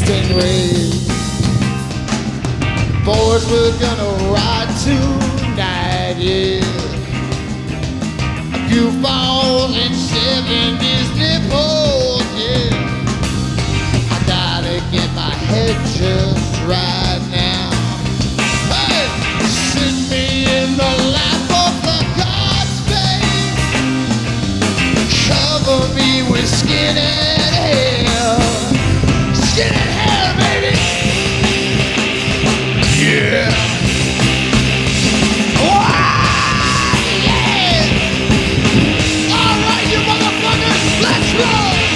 Stingrays. Boys, we're gonna ride tonight, yeah. Goofballs and 70s nipples, yeah. I gotta get my head just right now. Hey, sit me in the lap of the gods, babe. Cover me with skinhead hair. Skinhead hair, baby. Yeah. Let's go!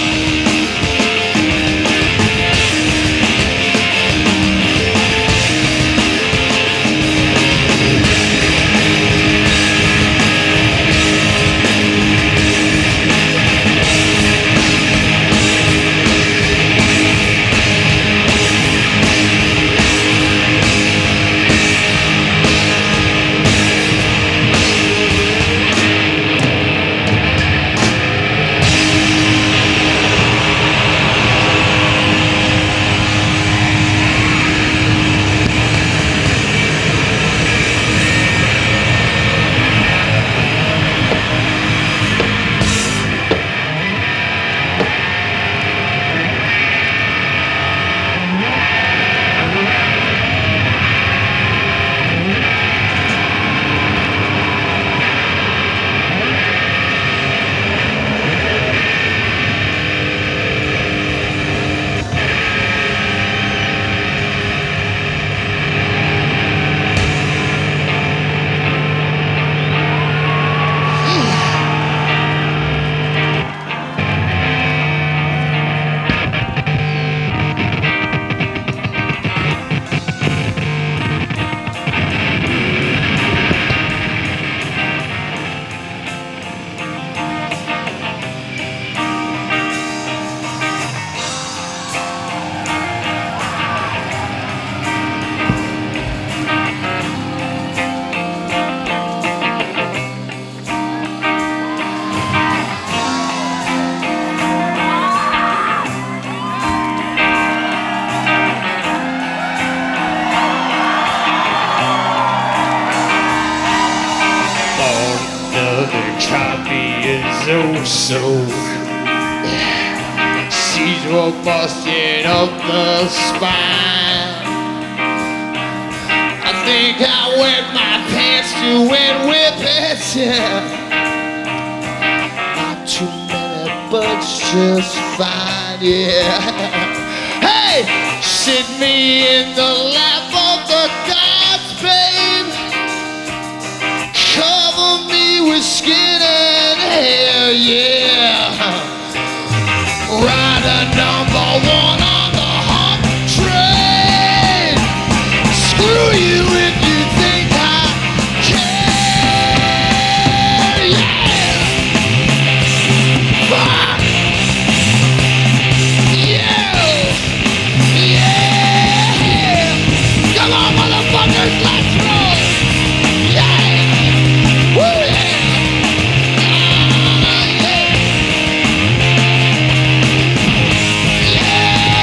So she's all busted up the spine. I think I wet my pants to wet whippets, yeah. Not too many, but just fine, yeah. Hey, sit me in the lap of the gods, babe. Cover me with skin and hair, yeah. Ride a number one on the hump train. Screw you if you think I care, yeah. Fuck you, yeah. Come on, motherfuckers, let's roll, yeah. Woo, yeah. Yeah!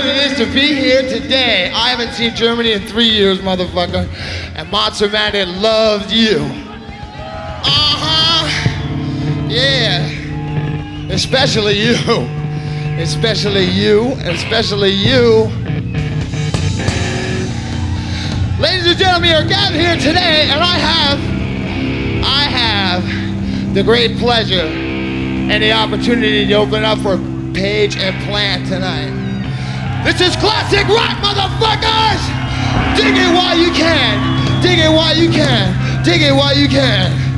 it is to be here today. I haven't seen Germany in 3 years, motherfucker. And Monster Magnet loved you. Yeah. Especially you. Especially you. Especially you. Ladies and gentlemen, you're gathered here today, and I have the great pleasure and the opportunity to open up for Page and Plant tonight. This is classic rock, motherfuckers! Dig it while you can. Dig it while you can. Dig it while you can.